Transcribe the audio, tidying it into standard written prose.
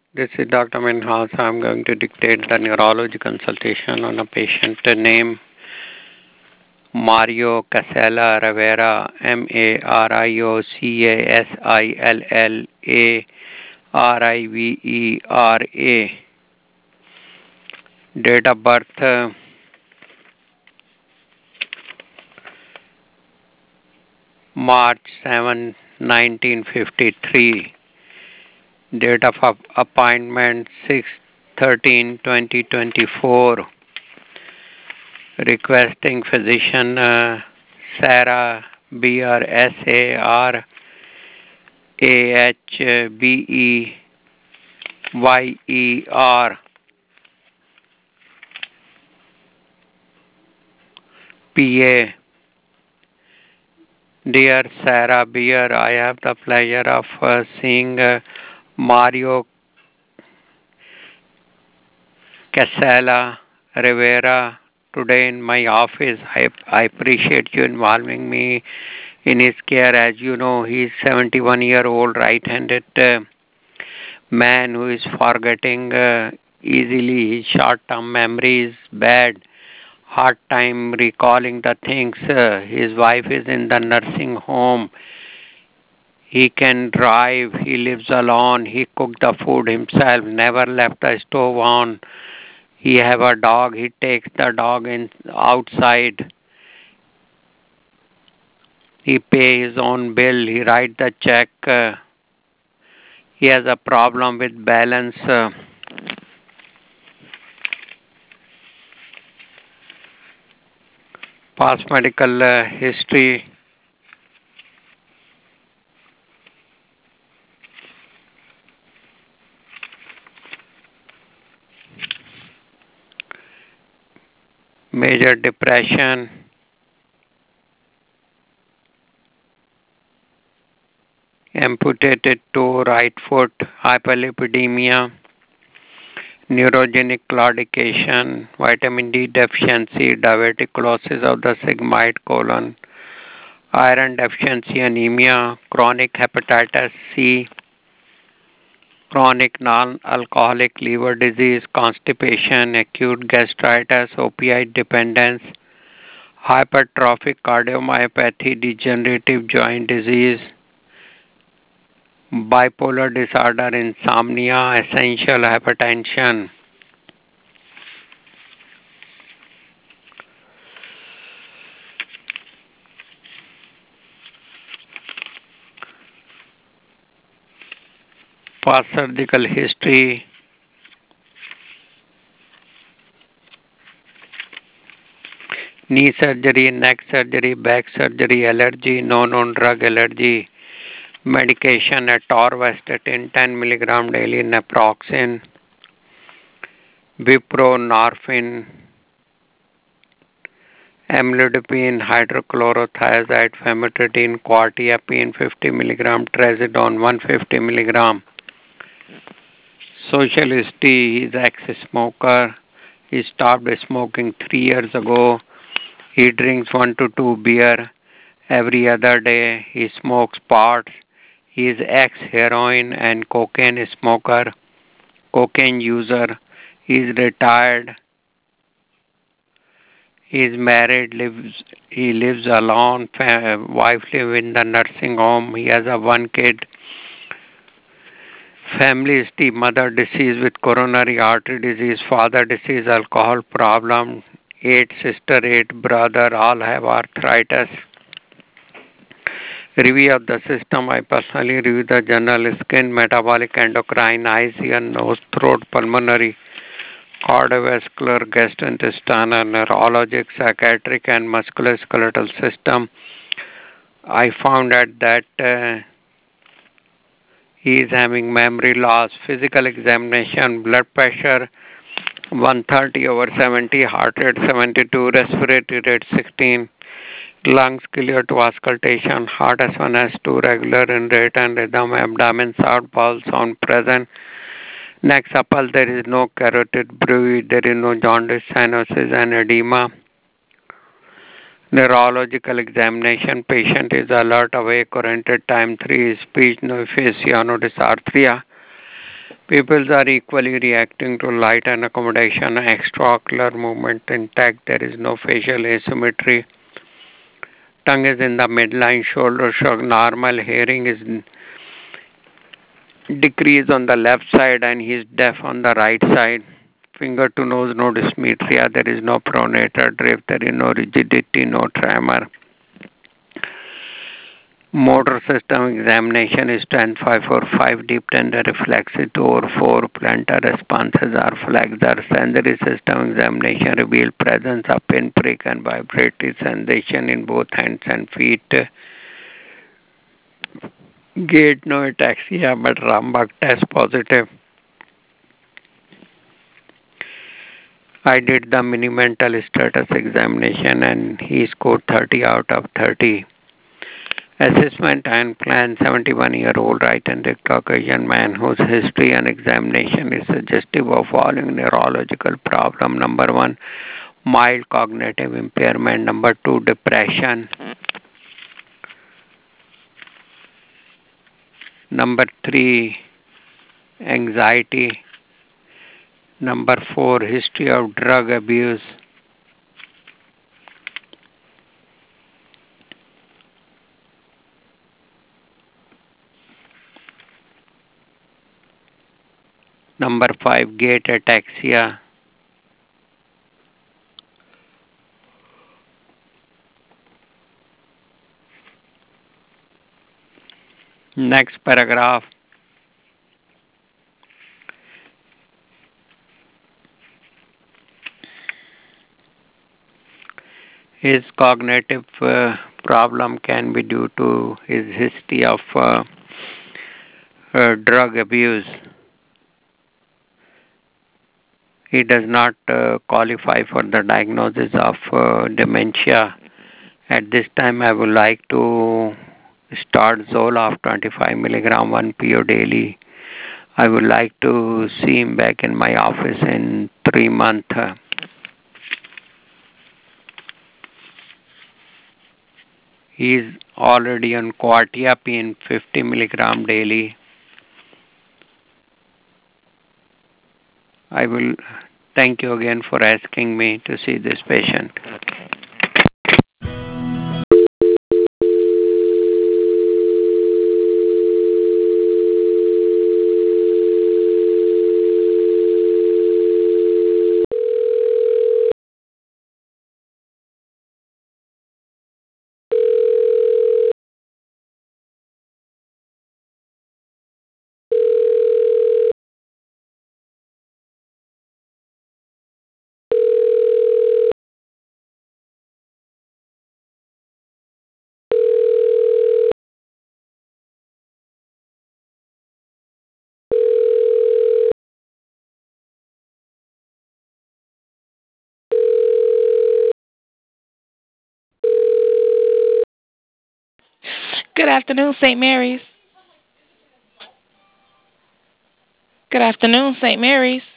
This is Dr. Minhas. I'm going to dictate the neurology consultation on a patient named Mario Casella Rivera, Mariocasilla Rivera. Date of birth March 7, 1953. Date of appointment 6/13/2024. Requesting physician Sarah Beer, Sarahbeyer, PA. Dear Sarah Beer, I have the pleasure of seeing Mario Casella Rivera today in my office. I appreciate you involving me in his care. As you know, he's 71-year-old right-handed man who is forgetting easily. His short-term memory is bad. Hard time recalling the things. His wife is in the nursing home. He can drive. He lives alone. He cooked the food himself. Never left the stove on. He have a dog. He takes the dog in outside. He pay his own bill. He write the check. He has a problem with balance. Past medical history. Major depression. Amputated toe, right foot, hyperlipidemia, neurogenic claudication, vitamin D deficiency, diverticulosis of the sigmoid colon, iron deficiency anemia, chronic hepatitis C, chronic non-alcoholic liver disease, constipation, acute gastritis, opioid dependence, hypertrophic cardiomyopathy, degenerative joint disease, bipolar disorder, insomnia, essential hypertension. Past surgical history, knee surgery, neck surgery, back surgery, allergy, no known drug allergy, medication atorvastatin 10 milligram daily, naproxen, buprenorphine, amlodipine, hydrochlorothiazide, famotidine, quetiapine 50 milligram, trazodone 150 milligram. Social history, he's ex-smoker. He stopped smoking 3 years ago. He drinks 1 to 2 beer every other day. He smokes pots. He is ex-heroin and cocaine smoker, cocaine user. He is retired. He is married. He lives alone. Wife lives in the nursing home. He has a one kid. Family history: mother deceased with coronary artery disease, father deceased, alcohol problem, 8 sister, 8 brother, all have arthritis. Review of the system: I personally review the general skin, metabolic, endocrine, eyes, ear, nose, throat, pulmonary, cardiovascular, gastrointestinal, neurologic, psychiatric, and musculoskeletal system. I found out that he is having memory loss. Physical examination: blood pressure 130/70, heart rate 72, respiratory rate 16, lungs clear to auscultation, heart S1 S2 regular in rate and rhythm, abdomen sound, bowel sound present. Next supple, there is no carotid bruit, there is no jaundice, cyanosis and edema. Neurological examination: patient is alert, awake, oriented, time 3, speech, no aphasia, no dysarthria. Peoples are equally reacting to light and accommodation, extraocular movement intact, there is no facial asymmetry. Tongue is in the midline, shoulder shrug, normal hearing is decreased on the left side and he is deaf on the right side. Finger to nose, no dysmetria, there is no pronator drift, there is no rigidity, no tremor. Motor system examination is 10-5-4-5, deep tender reflexive 2 or 4, plantar responses are flexor. Sensory system examination revealed presence of pinprick and vibratory sensation in both hands and feet. Gait no ataxia but Rambach test positive. I did the mini mental status examination and he scored 30 out of 30. Assessment and plan 71-year-old right-handed Caucasian man whose history and examination is suggestive of following neurological problem. Number 1, mild cognitive impairment. Number 2, depression. Number 3, anxiety. Number 4, history of drug abuse. Number 5, gait ataxia. Next paragraph. His cognitive problem can be due to his history of drug abuse. He does not qualify for the diagnosis of dementia. At this time, I would like to start Zoloft 25 milligram 1 PO daily. I would like to see him back in my office in 3 months. He is already on quetiapine 50 milligram daily. I will thank you again for asking me to see this patient. Good afternoon, St. Mary's. Good afternoon, St. Mary's.